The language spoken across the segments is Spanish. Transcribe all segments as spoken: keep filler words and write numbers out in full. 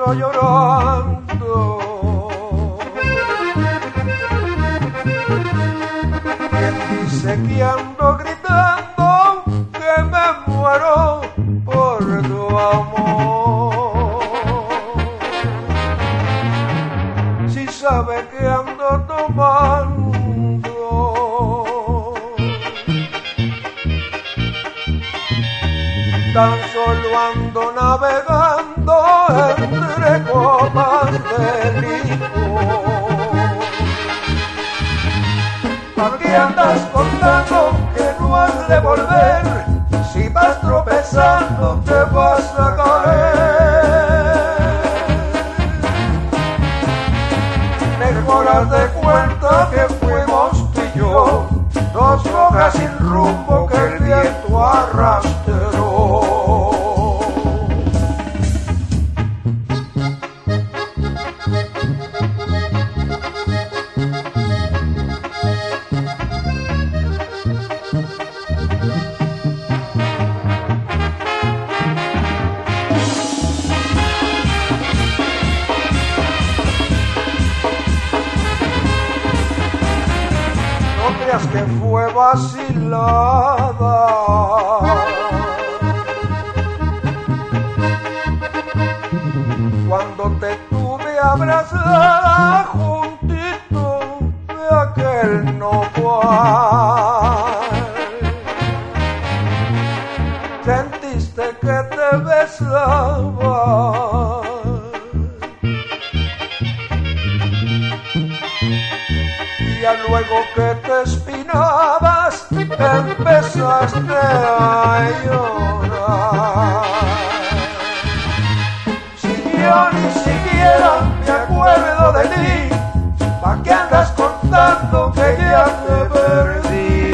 ando llorando. Quien dice que ando gritando que me muero por tu amor. Si sabe que ando tomando, tan solo ando navegando entre copas de licor. ¿Para qué andas contando que no has de volver? Si vas tropezando te vas a caer. Mejor haz de cuenta que fuimos tú y yo, dos hojas sin rumbo que el viento arrastró. Que fue vacilada, cuando te tuve abrazada juntito de aquel nopal. Sentiste que te besaba, ya luego que te espinabas empezaste a llorar. Si yo ni siquiera me acuerdo de ti, ¿pa' qué andas contando que ya te perdí?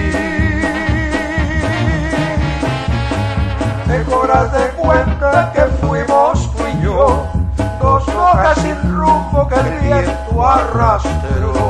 Mejor haz de cuenta que fuimos tú y yo, dos hojas sin rumbo que el viento arrastró.